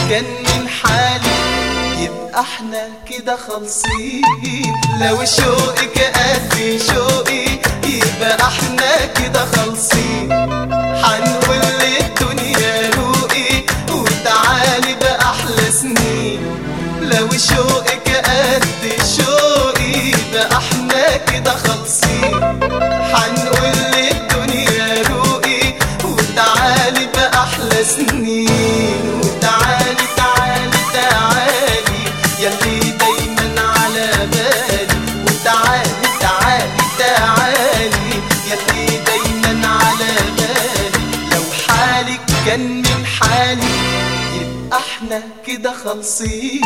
كان من حالي يبقى احنا كده خالصين. لو شوقك قد شوقي يبقى احنا كده خالصين. حنقول للدنيا روقي وتعالي بأحلى سنين. لو شوقك قد شوقي يبقى احنا كده خالصين. حنقول للدنيا روقي وتعالي بأحلى سنين. وتعالي تعالي تعالي يلي دايما على بالي. وتعالي تعالي تعالي يلي دايما على بالي. لو حالك كان من حالي يبقى احنا كده خالصين.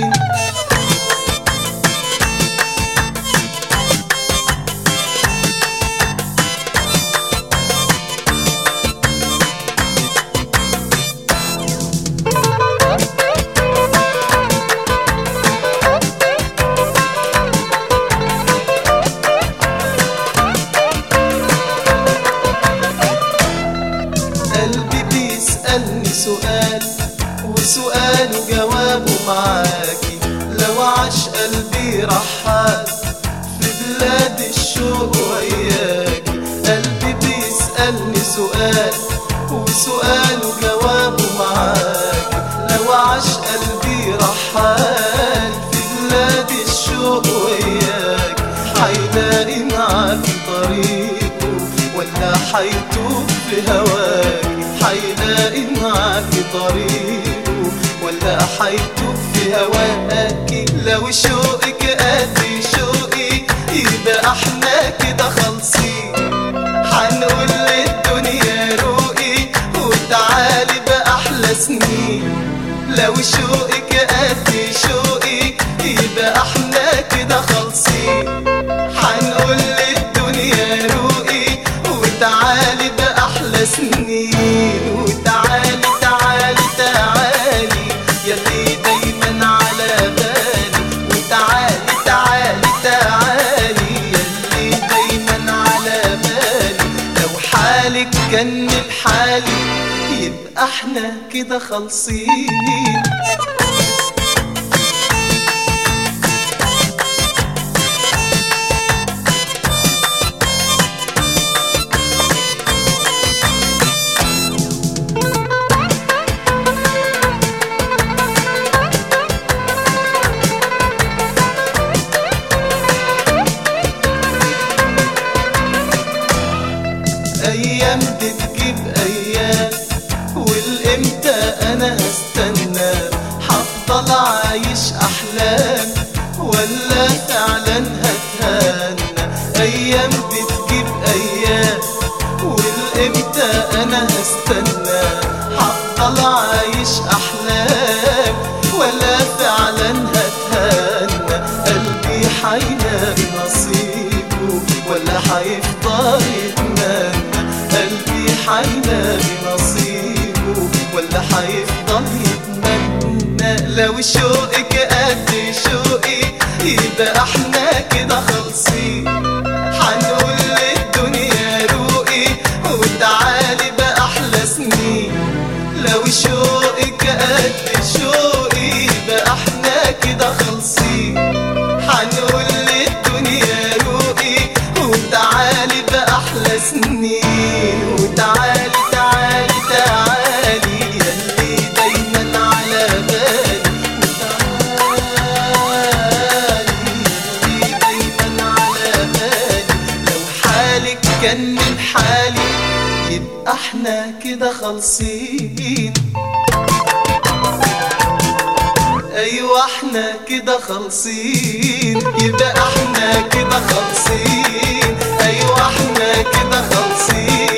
قلبي بيسألني سؤال وسؤاله جوابه معاكي. لو عاش قلبي رحال في بلاد الشوق وياكي. قلبي بيسألني سؤال وسؤاله جوابه معاكي. لو عاش قلبي رحال في بلاد الشوق وياكي. حيلاقي معاكي طريقه ولا حيتوه في هواكي. حيلاقي معاكي طريقه ولا حيتوه في هواكي. لو شوقك قد شوقي يبقى احنا كده خالصين. حنقول للدنيا روقي وتعالي بأحلى سنين. لو شوقك قد شوقي يبقى احنا كده خالصين. حنقول للدنيا روقي وتعالي بأحلى سنين. وتعالي تعالي تعالي يلي دايما على بالي. وتعالي تعالي تعالي يلي دايما على بالي. لو حالك كان من حالي يبقى احنا كده خالصين. ايام بتجيب ايام والامتى انا هستنى. هفضل عايش احلام ولا فعلا هتهنى. ايام بتجيب ايام والامتى انا هستنى. هفضل عايش احلام ولا فعلا هتهنى. قلبي حيلاقي نصيبه ولا حيفضل يتمنى. قلبي حيلاقي نصيبه ولا حيفضل يتمنى. لو شوقك قد شوقي يبقى احنا كده خالصين. حنقول للدنيا روقي وتعالي بأحلى سنين. لو شوقك قد شوقي يبقى احنا كده خالصين. حنقول للدنيا روقي وتعالي بأحلى سنين. وتعالي تعالي تعالي يلي دايما على بالي. وتعالي يلي دايما على بالي. لو حالك كان من حالي يبقى احنا كده خالصين. ايوه احنا كده خالصين. يبقى احنا كده خالصين. ايوه احنا كده خالصين.